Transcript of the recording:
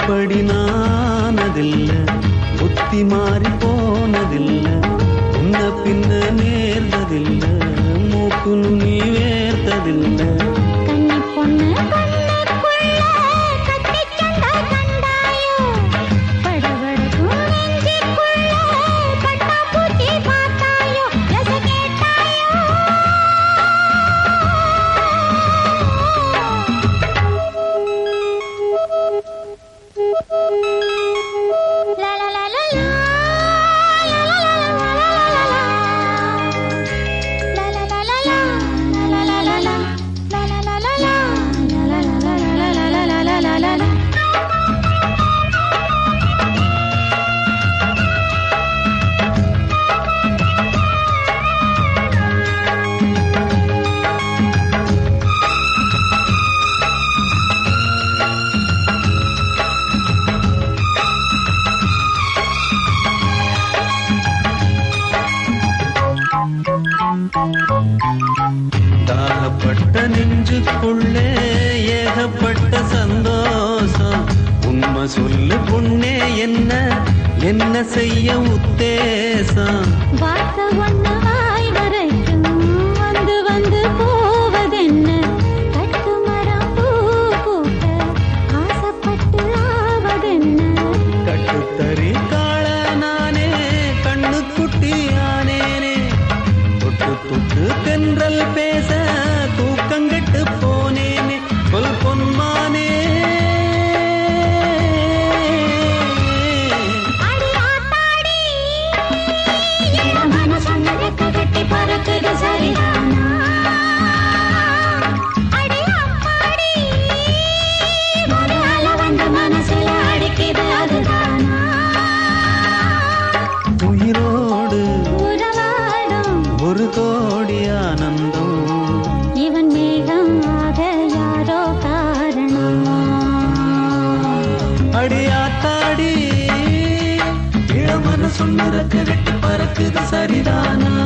இப்படி நானதில்லை, புத்தி மாறி போனதில்லை, உன்ன பின்ன நேர்ந்ததில்லை, மூக்கு நுனி வேர்த்ததில்லை. கன்னி பொண்ணு கண்ணுக்குள்ள கட்டி சண்டை கண்டாயோ, படபடக்கும் நெஞ்சுக்குள்ள பட்டாம்பூச்சி பார்த்தாயோ, ரச கேட்டாயோ. தாகப்பட்ட நெஞ்சுக்குள்ளே ஏகப்பட்ட சந்தோஷம். உண்மை சொல்லு பொண்ணே, என்ன என்ன செய்ய உத்தேசம்? வார்த்தை ஒண்ணு வாய் வரைக்கும் வந்து வந்து போவதென்ன? கட்டு மரம் பூ பூக்க ஆசைப்பட்டு ஆவதென்ன? கட்டுத்தறி காள நானே, கண்ணு குட்டியானேனே, தொட்டு தொட்டு தென்றல் பேச தூக்கங்கெட்டு போனேனே, கொல் பொன்மானே. பறக்குது சரிதானா? அடி அம்மாடி, ஒரு அலை வந்து மனசுல அடிக்குது அதுதானா? உயிரோடு உறவாடும் ஒரு கோடி ஆனந்தம், இவன் மேகம் ஆக யாரோ காரணம். அடியாத்தாடி இளமன சொன்னதற்கு வெட்டி பறக்குது சரிதானா?